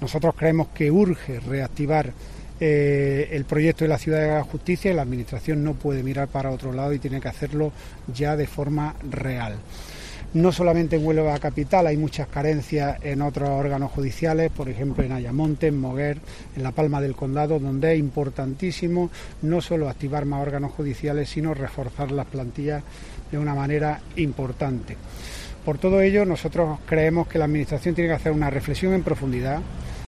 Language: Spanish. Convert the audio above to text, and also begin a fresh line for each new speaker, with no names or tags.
Nosotros creemos que urge reactivar el proyecto de la Ciudad de la Justicia y la Administración no puede mirar para otro lado y tiene que hacerlo ya de forma real. No solamente en Huelva capital, hay muchas carencias en otros órganos judiciales, por ejemplo en Ayamonte, en Moguer, en La Palma del Condado, donde es importantísimo no solo activar más órganos judiciales, sino reforzar las plantillas de una manera importante. Por todo ello, nosotros creemos que la Administración tiene que hacer una reflexión en profundidad,